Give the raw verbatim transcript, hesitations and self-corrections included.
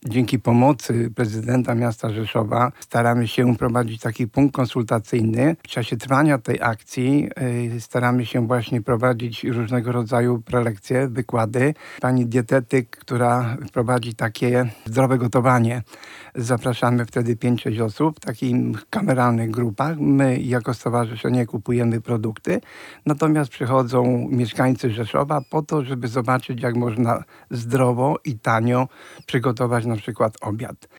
Dzięki pomocy prezydenta miasta Rzeszowa staramy się prowadzić taki punkt konsultacyjny. W czasie trwania tej akcji y, staramy się właśnie prowadzić różnego rodzaju prelekcje, wykłady. Pani dietetyk, która prowadzi takie zdrowe gotowanie. Zapraszamy wtedy pięć sześć osób w takich kameralnych grupach. My jako stowarzyszenie kupujemy produkty, natomiast przychodzą mieszkańcy Rzeszowa po to, żeby zobaczyć, jak można zdrowo i tanio przygotować na przykład obiad.